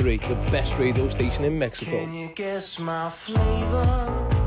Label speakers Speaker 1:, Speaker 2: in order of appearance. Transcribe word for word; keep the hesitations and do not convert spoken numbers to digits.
Speaker 1: ninety-three, the best radio station in Mexico.
Speaker 2: Can you guess my flavor?